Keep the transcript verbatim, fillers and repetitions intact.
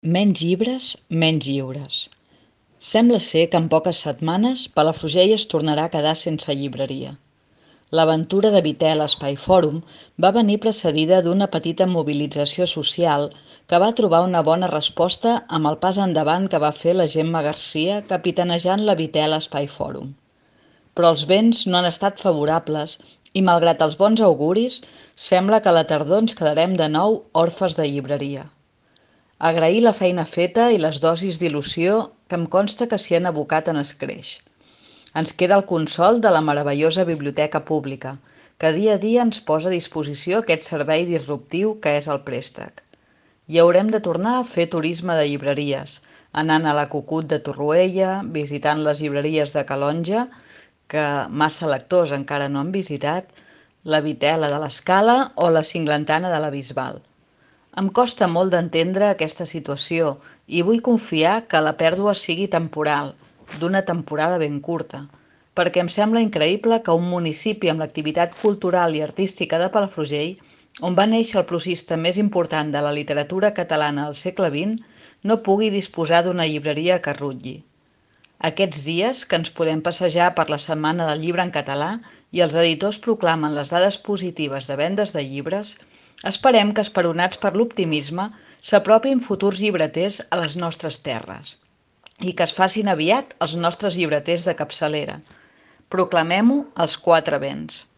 Menys llibres, menys lliures. Sembla ser que en poques setmanes Palafrugell es tornarà a quedar sense llibreria. L'aventura de Vitel Espai Fòrum va venir precedida d'una petita mobilització social que va trobar una bona resposta amb el pas endavant que va fer la Gemma Garcia capitanejant la Vitel Espai Fòrum. Però els vents no han estat favorables i, malgrat els bons auguris, sembla que a la tardor ens quedarem de nou orfes de llibreria. Agrair la feina feta i les dosis d'il·lusió que em consta que s'hi han abocat en escreix. Ens queda el consol de la meravellosa biblioteca pública, que dia a dia ens posa a disposició aquest servei disruptiu que és el préstec. I haurem de tornar a fer turisme de llibreries, anant a la Cucut de Torroella, visitant les llibreries de Calonge, que massa lectors encara no han visitat, la Vitela de l'Escala o la Cinglantana de la Bisbal. Em costa molt d'entendre aquesta situació i vull confiar que la pèrdua sigui temporal, d'una temporada ben curta, perquè em sembla increïble que un municipi amb l'activitat cultural i artística de Palafrugell, on va néixer el prosista més important de la literatura catalana al segle vint, no pugui disposar d'una llibreria que rutlli. Aquests dies que ens podem passejar per la Setmana del Llibre en català i els editors proclamen les dades positives de vendes de llibres, esperem que, esperonats per l'optimisme, s'apropin futurs llibreters a les nostres terres i que es facin aviat els nostres llibreters de capçalera. Proclamem-ho als quatre vents.